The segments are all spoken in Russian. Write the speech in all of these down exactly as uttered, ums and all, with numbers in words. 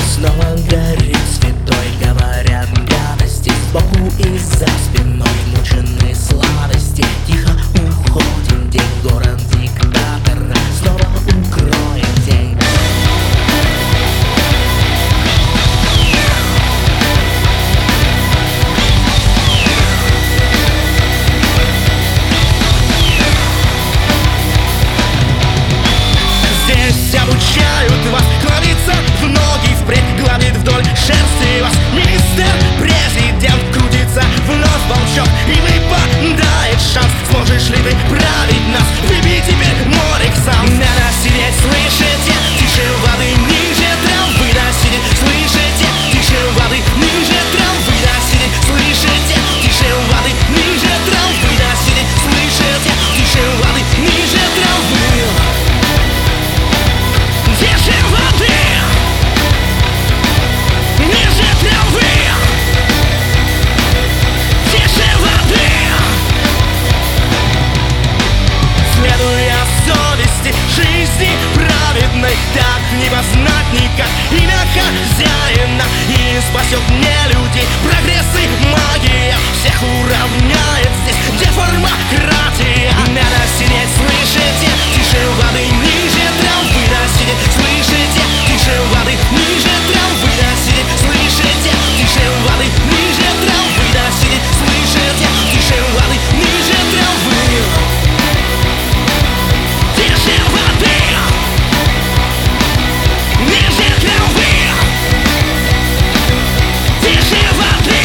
Снова горит святой, говорят гадости сбоку и за спиной, мученые сладости. Тихо уходим, день, город диктатора снова укроет день. Здесь обучают вас кланяться в ноги впредь, гладит вдоль шерсти вас мистер президент. Крутится вновь волчок и выпадает шанс. Сможешь ли ты править нас? Выбей теперь море сам. Надо сидеть, слышите? Тише воды, ниже травы, да сидеть, слышите? Тише воды, ниже травы, да сидеть, слышите? Тише воды, ниже травы, да сидеть, слышите? Тише воды, ниже травы. Тише воды, ниже травы. Тише воды. Следуя совести жизни праведной, так не познать никак имя хозяина. И спасет не людей прогресс и магия, всех уравняет здесь деформократия. Надо сидеть, слышите? Тише воды, ниже травы, да сидеть, слышите? Тише воды, ниже травы, да сидеть, слышите? Тише воды, ниже травы, да сидеть, слышите? Тише воды, ниже травы. Тише воды, ниже травы. Тише воды.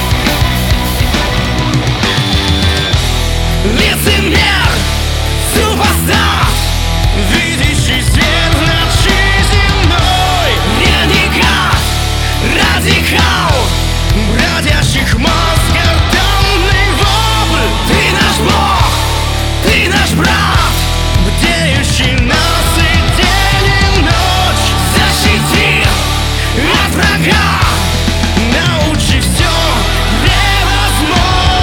Лицемер, супостат, видящий зверь в ночи земной. Ренегат, радикал, бродящих мозг, гортанный вопль. Ты наш Бог, ты наш брат, бдеющий нас и день и ночь. Защити от врага, научи все превозмочь.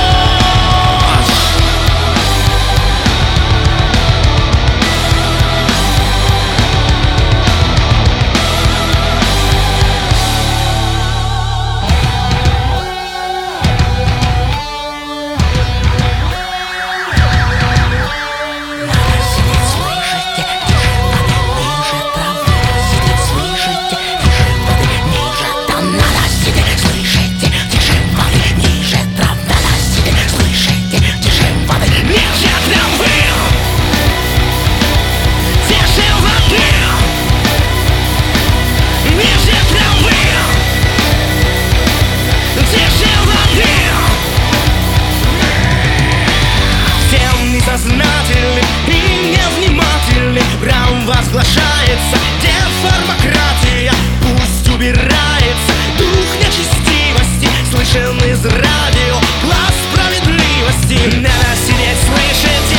Сознательный и невнимательный прям возглашается деформократия. Пусть убирается дух нечестивости, слышен из радио глаз справедливости. Надо сидеть, слышите?